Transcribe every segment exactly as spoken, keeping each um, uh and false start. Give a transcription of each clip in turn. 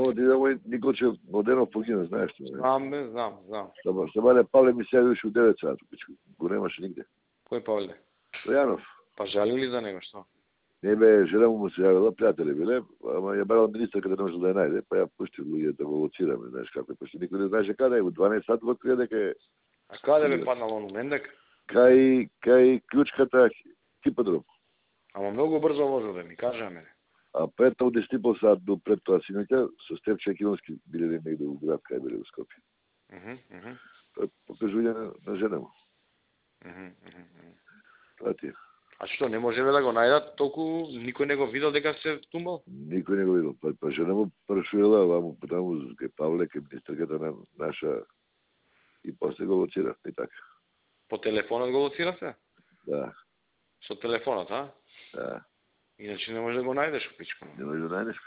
Само ти да мој Николчев Младенов погина, знаеш што? Знам, бе, знам, знам. Само, само не Павле ми се јавиш у девет сати, пичко. Го немаше нигде. Кој Павле? Стојанов. Па жали ли за него, што? Не бе, жена му се јавила, пријатели биле, ама ја барала министерка да не може да ја најде, па ја пушти луѓе да го лоцираме, знаеш како е, пошто никој не знаеше каде е, у дванаесет сати го открија дека е. А каде бе паднал он Мендек? Кај кај клучката хиподром. Ама многу брзо возил, бе, ми кажа мене. А пред тоа десет и пол сат до пред тоа синоќа со Степче Килонски биле негде у град кај биле у Скопје. Мгм, мгм. Тоа е покажување на, на жена му. Мгм, мгм. Тоа ти е. А што, не може да го најдат, толку никој не го видел дека се тумбал? Никој не го видел. Па, па жена му прашувала, ваму таму кај Павле, кај министерката на наша и после го лоцира, и така. По телефонот го лоцира се? Да, Со телефонот, а? да. Иначе не може да го најдеш, пичко. Не може да најдеш.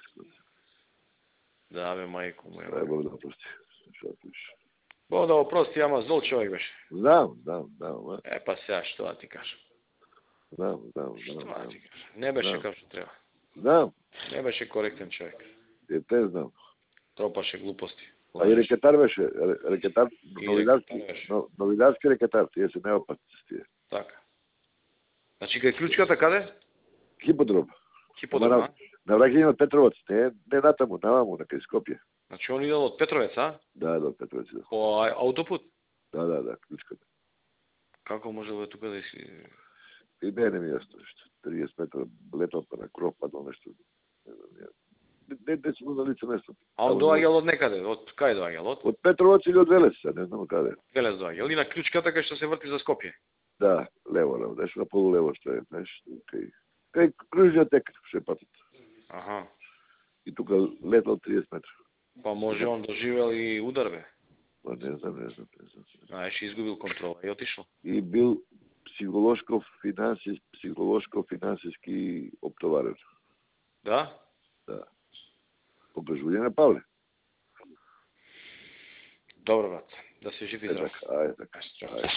Да, бе, мајко му Ај, е. Бог да прости. Што пиш? Бог да го прости, ама зол човек беше. Знам, знам, знам, а? Е, па сега, што да ти кажам? Знам, знам, Што знам, да знам. ти кажам? Не беше Знам. како што треба. Знам, Не беше коректен човек. е те знам. Тропаше глупости. А и рекетар беше, ре- рекетар, И новидарски, рекетар беше. но- новидарски рекетар, тие се неопасни с тие. Така. Значи, кај клучката каде? Хиподром. Хиподром, Ама а? На враќање од Петровец, не, не натаму, наваму, на кај Скопје. Значи, он идел од Петровец, а? Да, да, од Петровец. Да, По а- аутопут? да, да, да клучката. Како може да тука да си... И не, не ми е јасно нешто. триесет метра летал па на кров падал нешто. Не знам, ја. Не, не, не сум на лице место. А он доаѓал од некаде? Од кај доаѓал? Од Од Петровец или од Велес, не знам каде. Велес доаѓал. И на клучката кај што се врти за Скопје. Да, лево, лево, нешто на полулево што е, знаеш, кај, кај кружниот тек што е патот. Аха. И тука летал триесет метра. Па може он доживел и удар, бе. Па не знам, не знам, не знам. Знаеш, изгубил контрола и отишол. И бил психолошко финансис, психолошко финансиски оптоварен. Да? Да. Покажување на Павле. Добро, брат. Да се живи Е, здрав. така, ајде, така. Ајде, чао. Ајде.